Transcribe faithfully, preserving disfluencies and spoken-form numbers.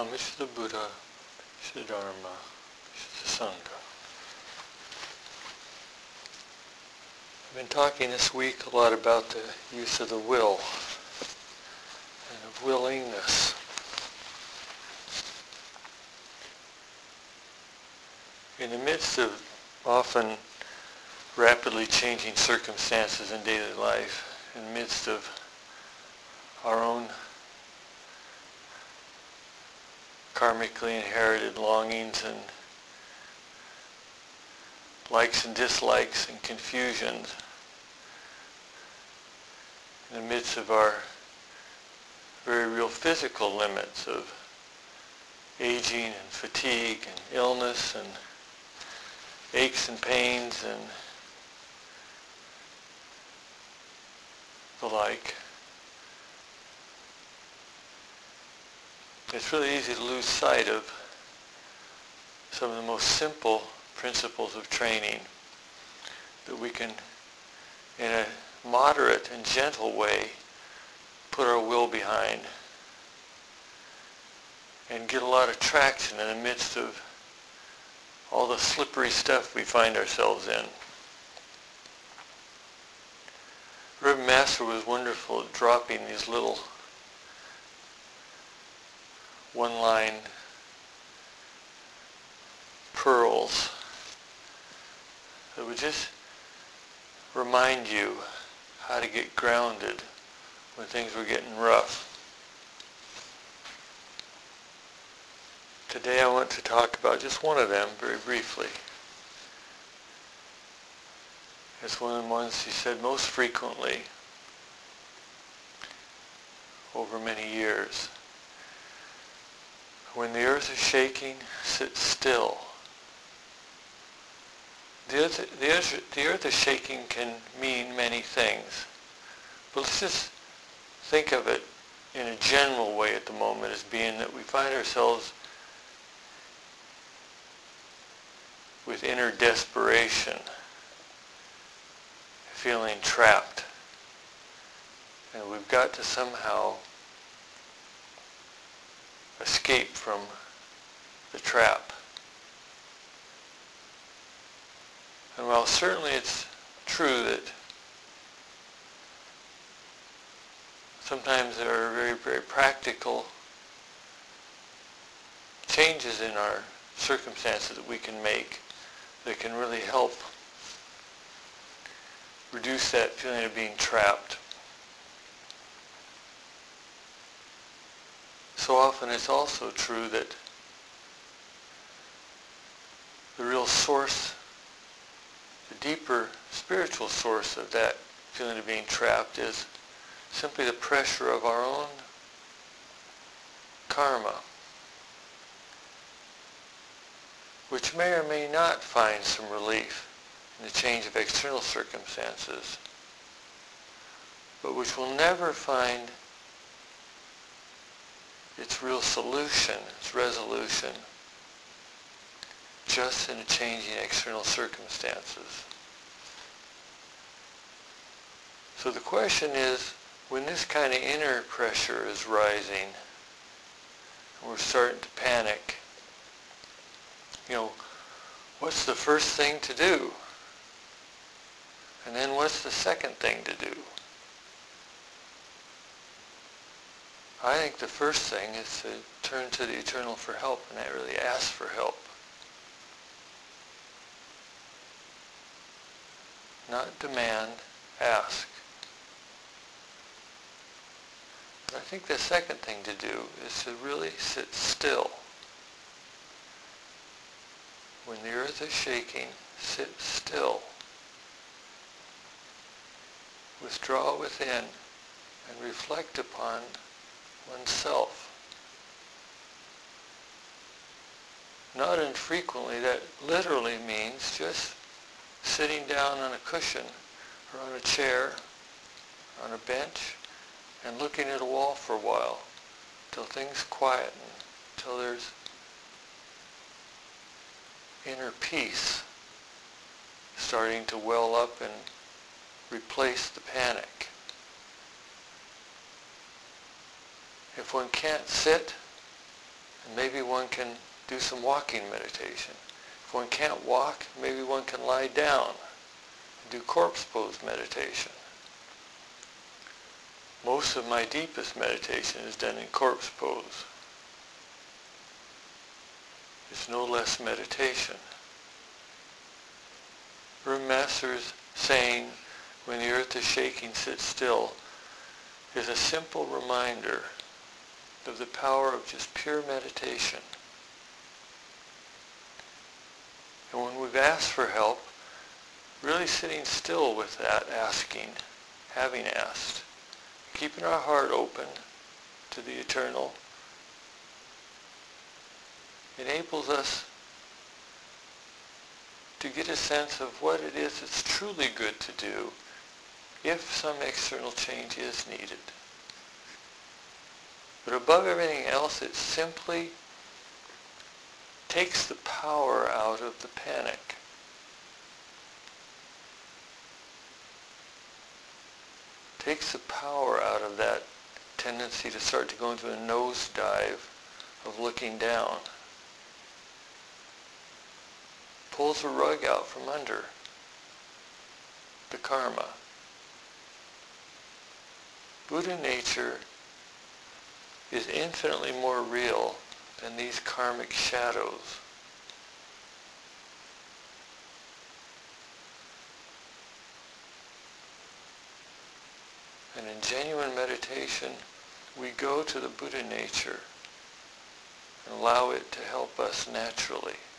Homage to the Buddha, to the Dharma, to the Sangha. I've been talking this week a lot about the use of the will and of willingness. In the midst of often rapidly changing circumstances in daily life, in the midst of our own karmically inherited longings and likes and dislikes and confusions, in the midst of our very real physical limits of aging and fatigue and illness and aches and pains and the like, it's really easy to lose sight of some of the most simple principles of training that we can, in a moderate and gentle way, put our will behind and get a lot of traction in the midst of all the slippery stuff we find ourselves in. Reverend Master was wonderful at dropping these little one-line pearls that would just remind you how to get grounded when things were getting rough. Today I want to talk about just one of them very briefly. It's one of the ones he said most frequently over many years. When the earth is shaking, sit still. The earth, the earth, the earth is shaking can mean many things. But let's just think of it in a general way at the moment as being that we find ourselves with inner desperation, feeling trapped. And we've got to somehow escape from the trap. And while certainly it's true that sometimes there are very, very practical changes in our circumstances that we can make that can really help reduce that feeling of being trapped. So often it's also true that the real source, the deeper spiritual source of that feeling of being trapped is simply the pressure of our own karma, which may or may not find some relief in the change of external circumstances, but which will never find its real solution, its resolution, just in a changing external circumstances. So the question is, when this kind of inner pressure is rising, and we're starting to panic, you know, what's the first thing to do? And then what's the second thing to do? I think the first thing is to turn to the Eternal for help and not really ask for help. Not demand, ask. And I think the second thing to do is to really sit still. When the earth is shaking, sit still. Withdraw within and reflect upon oneself. Not infrequently that literally means just sitting down on a cushion or on a chair, on a bench, and looking at a wall for a while till things quieten, till there's inner peace starting to well up and replace the panic. If one can't sit And maybe one can do some walking meditation. If one can't walk, maybe one can lie down and do corpse pose meditation. Most of my deepest meditation is done in corpse pose. It's no less meditation. Room Master's saying, when the earth is shaking, sit still, is a simple reminder of the power of just pure meditation. And when we've asked for help, really sitting still with that asking, having asked, keeping our heart open to the eternal, enables us to get a sense of what it is that's truly good to do if some external change is needed. But above everything else, it simply takes the power out of the panic. Takes the power out of that tendency to start to go into a nosedive of looking down. Pulls the rug out from under the karma. Buddha nature is infinitely more real than these karmic shadows. And in genuine meditation, we go to the Buddha nature and allow it to help us naturally.